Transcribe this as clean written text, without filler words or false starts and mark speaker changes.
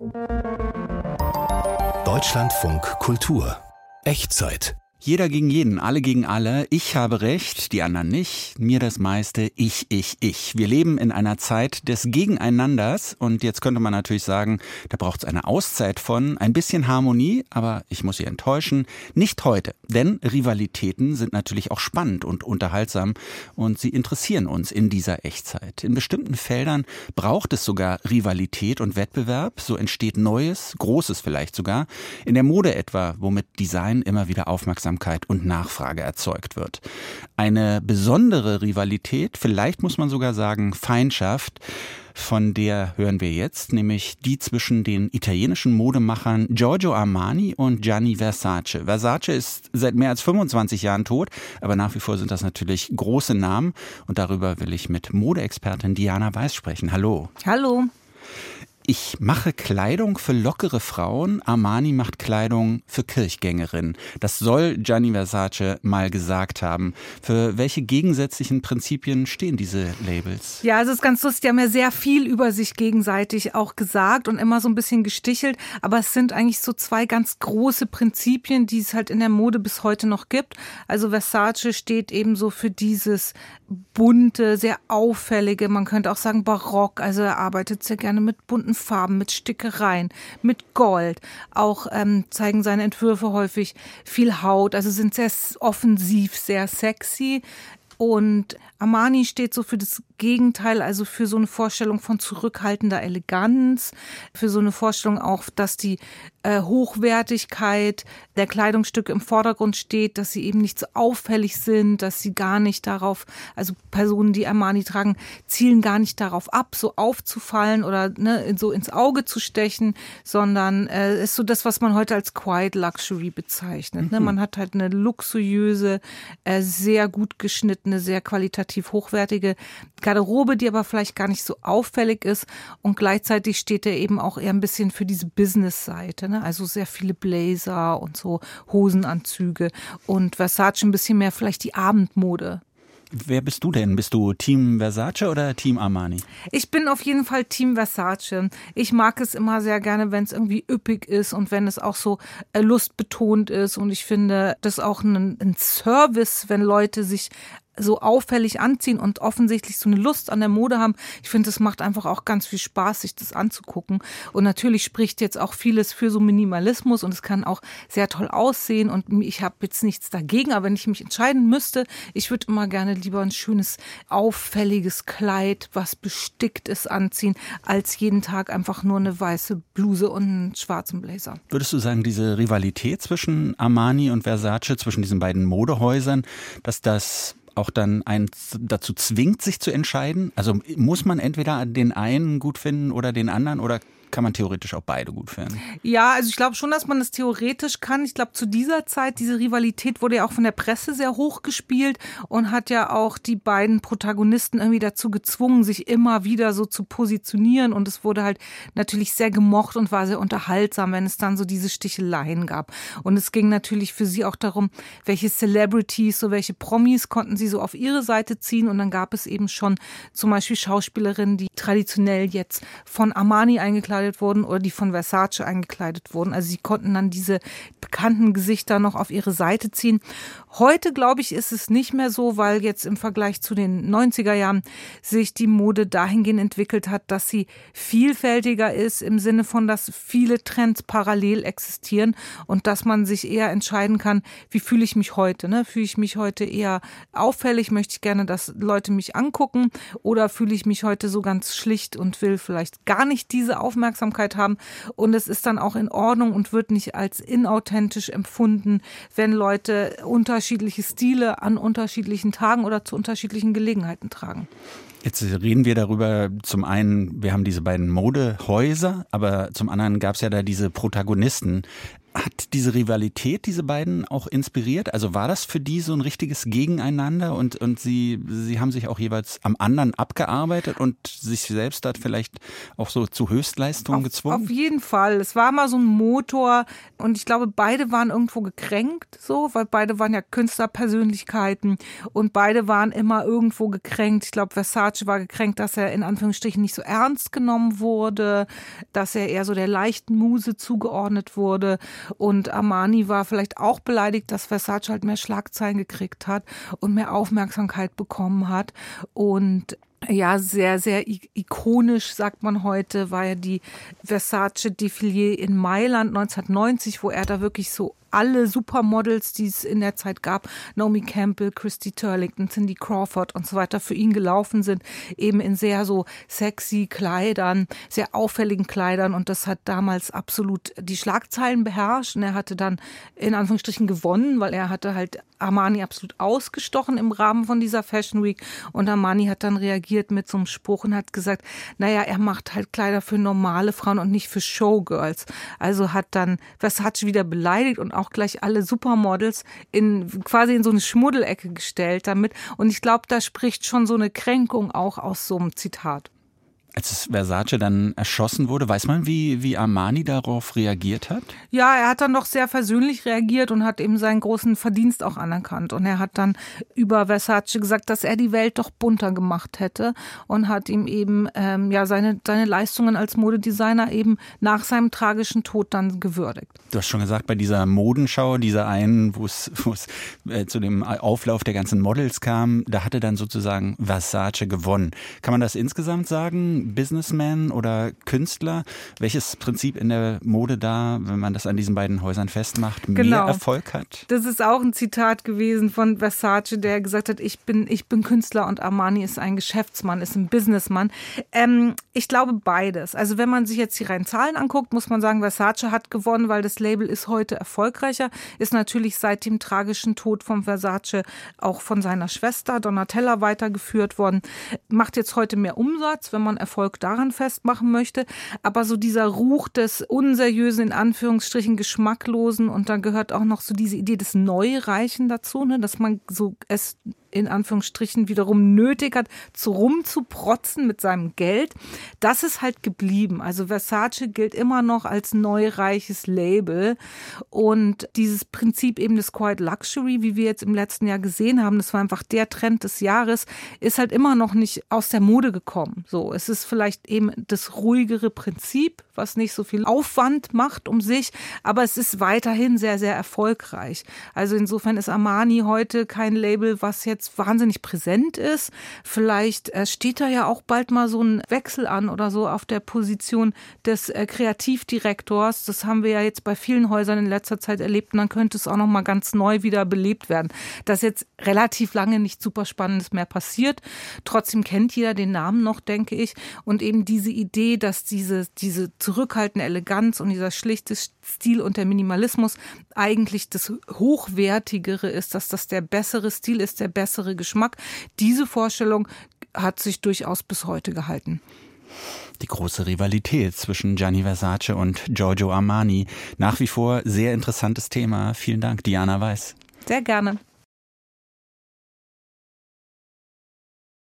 Speaker 1: Deutschlandfunk Kultur. Echtzeit.
Speaker 2: Jeder gegen jeden, alle gegen alle. Ich habe Recht, die anderen nicht. Mir das meiste, ich. Wir leben in einer Zeit des Gegeneinanders. Und jetzt könnte man natürlich sagen, da braucht es eine Auszeit von ein bisschen Harmonie. Aber ich muss Sie enttäuschen, nicht heute. Denn Rivalitäten sind natürlich auch spannend und unterhaltsam. Und sie interessieren uns in dieser Echtzeit. In bestimmten Feldern braucht es sogar Rivalität und Wettbewerb. So entsteht Neues, Großes vielleicht sogar. In der Mode etwa, womit Design immer wieder Aufmerksamkeit und Nachfrage erzeugt wird. Eine besondere Rivalität, vielleicht muss man sogar sagen Feindschaft, von der hören wir jetzt, nämlich die zwischen den italienischen Modemachern Giorgio Armani und Gianni Versace. Versace ist seit mehr als 25 Jahren tot, aber nach wie vor sind das natürlich große Namen und darüber will ich mit Modeexpertin Diana Weiß sprechen. Hallo.
Speaker 3: Hallo.
Speaker 2: Ich mache Kleidung für lockere Frauen, Armani macht Kleidung für Kirchgängerinnen. Das soll Gianni Versace mal gesagt haben. Für welche gegensätzlichen Prinzipien stehen diese Labels?
Speaker 3: Ja, also es ist ganz lustig, die haben ja sehr viel über sich gegenseitig auch gesagt und immer so ein bisschen gestichelt. Aber es sind eigentlich so zwei ganz große Prinzipien, die es halt in der Mode bis heute noch gibt. Also Versace steht eben so für dieses bunte, sehr auffällige, man könnte auch sagen barock. Also er arbeitet sehr gerne mit bunten Farben, mit Stickereien, mit Gold. Auch zeigen seine Entwürfe häufig viel Haut, also sind sehr offensiv, sehr sexy. Und Armani steht so für das Gegenteil, also für so eine Vorstellung von zurückhaltender Eleganz, für so eine Vorstellung auch, dass die Hochwertigkeit der Kleidungsstücke im Vordergrund steht, dass sie eben nicht so auffällig sind, dass sie gar nicht darauf, also Personen, die Armani tragen, zielen gar nicht darauf ab, so aufzufallen oder so ins Auge zu stechen, sondern ist so das, was man heute als Quiet Luxury bezeichnet. Mhm. Man hat halt eine luxuriöse, sehr gut geschnittene, sehr qualitativ hochwertige Garderobe, die aber vielleicht gar nicht so auffällig ist und gleichzeitig steht er eben auch eher ein bisschen für diese Business-Seite, ne? Also sehr viele Blazer und so Hosenanzüge und Versace ein bisschen mehr vielleicht die Abendmode.
Speaker 2: Wer bist du denn? Bist du Team Versace oder Team Armani?
Speaker 3: Ich bin auf jeden Fall Team Versace. Ich mag es immer sehr gerne, wenn es irgendwie üppig ist und wenn es auch so lustbetont ist. Und ich finde das auch ein Service, wenn Leute sich so auffällig anziehen und offensichtlich so eine Lust an der Mode haben. Ich finde, es macht einfach auch ganz viel Spaß, sich das anzugucken. Und natürlich spricht jetzt auch vieles für so Minimalismus und es kann auch sehr toll aussehen und ich habe jetzt nichts dagegen, aber wenn ich mich entscheiden müsste, ich würde immer gerne lieber ein schönes, auffälliges Kleid, was bestickt ist, anziehen, als jeden Tag einfach nur eine weiße Bluse und einen schwarzen Blazer.
Speaker 2: Würdest du sagen, diese Rivalität zwischen Armani und Versace, zwischen diesen beiden Modehäusern, dass das auch dann einen dazu zwingt, sich zu entscheiden? Also muss man entweder den einen gut finden oder den anderen oder kann man theoretisch auch beide gut finden?
Speaker 3: Ja, also ich glaube schon, dass man das theoretisch kann. Ich glaube, zu dieser Zeit, diese Rivalität wurde ja auch von der Presse sehr hoch gespielt und hat ja auch die beiden Protagonisten irgendwie dazu gezwungen, sich immer wieder so zu positionieren. Und es wurde halt natürlich sehr gemocht und war sehr unterhaltsam, wenn es dann so diese Sticheleien gab. Und es ging natürlich für sie auch darum, welche Celebrities, so welche Promis konnten sie so auf ihre Seite ziehen. Und dann gab es eben schon zum Beispiel Schauspielerinnen, die traditionell jetzt von Armani eingekleidet wurden oder die von Versace eingekleidet wurden. Also sie konnten dann diese bekannten Gesichter noch auf ihre Seite ziehen. Heute, glaube ich, ist es nicht mehr so, weil jetzt im Vergleich zu den 90er Jahren sich die Mode dahingehend entwickelt hat, dass sie vielfältiger ist im Sinne von, dass viele Trends parallel existieren und dass man sich eher entscheiden kann, wie fühle ich mich heute? Ne? Fühle ich mich heute eher auffällig? Möchte ich gerne, dass Leute mich angucken? Oder fühle ich mich heute so ganz schlicht und will vielleicht gar nicht diese Aufmerksamkeit haben und es ist dann auch in Ordnung und wird nicht als inauthentisch empfunden, wenn Leute unterschiedliche Stile an unterschiedlichen Tagen oder zu unterschiedlichen Gelegenheiten tragen.
Speaker 2: Jetzt reden wir darüber, zum einen, wir haben diese beiden Modehäuser, aber zum anderen gab es ja da diese Protagonisten. Hat diese Rivalität diese beiden auch inspiriert? Also war das für die so ein richtiges Gegeneinander und sie haben sich auch jeweils am anderen abgearbeitet und sich selbst da vielleicht auch so zu Höchstleistungen gezwungen?
Speaker 3: Auf jeden Fall. Es war mal so ein Motor und ich glaube, beide waren irgendwo gekränkt, so, weil beide waren ja Künstlerpersönlichkeiten und beide waren immer irgendwo gekränkt. Ich glaube, Versace war gekränkt, dass er in Anführungsstrichen nicht so ernst genommen wurde, dass er eher so der leichten Muse zugeordnet wurde. Und Armani war vielleicht auch beleidigt, dass Versace halt mehr Schlagzeilen gekriegt hat und mehr Aufmerksamkeit bekommen hat. Und ja, sehr, sehr ikonisch, sagt man heute, war ja die Versace-Defilé in Mailand 1990, wo er da wirklich so alle Supermodels, die es in der Zeit gab, Naomi Campbell, Christy Turlington, Cindy Crawford und so weiter, für ihn gelaufen sind, eben in sehr so sexy Kleidern, sehr auffälligen Kleidern und das hat damals absolut die Schlagzeilen beherrscht und er hatte dann in Anführungsstrichen gewonnen, weil er hatte halt Armani absolut ausgestochen im Rahmen von dieser Fashion Week und Armani hat dann reagiert mit so einem Spruch und hat gesagt, naja, er macht halt Kleider für normale Frauen und nicht für Showgirls. Also hat dann Versace wieder beleidigt und auch gleich alle Supermodels quasi in so eine Schmuddelecke gestellt damit. Und ich glaube, da spricht schon so eine Kränkung auch aus so einem Zitat.
Speaker 2: Als Versace dann erschossen wurde, weiß man, wie Armani darauf reagiert hat?
Speaker 3: Ja, er hat dann doch sehr versöhnlich reagiert und hat eben seinen großen Verdienst auch anerkannt. Und er hat dann über Versace gesagt, dass er die Welt doch bunter gemacht hätte und hat ihm eben seine Leistungen als Modedesigner eben nach seinem tragischen Tod dann gewürdigt.
Speaker 2: Du hast schon gesagt, bei dieser Modenschau, dieser einen, wo es zu dem Auflauf der ganzen Models kam, da hatte dann sozusagen Versace gewonnen. Kann man das insgesamt sagen? Businessman oder Künstler? Welches Prinzip in der Mode da, wenn man das an diesen beiden Häusern festmacht, mehr Erfolg hat?
Speaker 3: Das ist auch ein Zitat gewesen von Versace, der gesagt hat, ich bin Künstler und Armani ist ein Geschäftsmann, ist ein Businessman. Ich glaube beides. Also wenn man sich jetzt die reinen Zahlen anguckt, muss man sagen, Versace hat gewonnen, weil das Label ist heute erfolgreicher, ist natürlich seit dem tragischen Tod von Versace auch von seiner Schwester Donatella weitergeführt worden, macht jetzt heute mehr Umsatz, wenn man Erfolg daran festmachen möchte, aber so dieser Ruch des unseriösen, in Anführungsstrichen geschmacklosen und dann gehört auch noch so diese Idee des Neureichen dazu, ne, dass man so es in Anführungsstrichen wiederum nötig hat, rumzuprotzen mit seinem Geld. Das ist halt geblieben. Also Versace gilt immer noch als neureiches Label und dieses Prinzip eben des Quiet Luxury, wie wir jetzt im letzten Jahr gesehen haben, das war einfach der Trend des Jahres, ist halt immer noch nicht aus der Mode gekommen. So, es ist vielleicht eben das ruhigere Prinzip, was nicht so viel Aufwand macht um sich, aber es ist weiterhin sehr, sehr erfolgreich. Also insofern ist Armani heute kein Label, was jetzt wahnsinnig präsent ist. Vielleicht steht da ja auch bald mal so ein Wechsel an oder so auf der Position des Kreativdirektors. Das haben wir ja jetzt bei vielen Häusern in letzter Zeit erlebt und dann könnte es auch noch mal ganz neu wieder belebt werden. Dass jetzt relativ lange nichts super Spannendes mehr passiert. Trotzdem kennt jeder den Namen noch, denke ich. Und eben diese Idee, dass diese zurückhaltende Eleganz und dieser schlichte Stil und der Minimalismus eigentlich das Hochwertigere ist, dass das der bessere Stil ist, der bessere Geschmack. Diese Vorstellung hat sich durchaus bis heute gehalten.
Speaker 2: Die große Rivalität zwischen Gianni Versace und Giorgio Armani. Nach wie vor sehr interessantes Thema. Vielen Dank, Diana Weiß.
Speaker 3: Sehr gerne.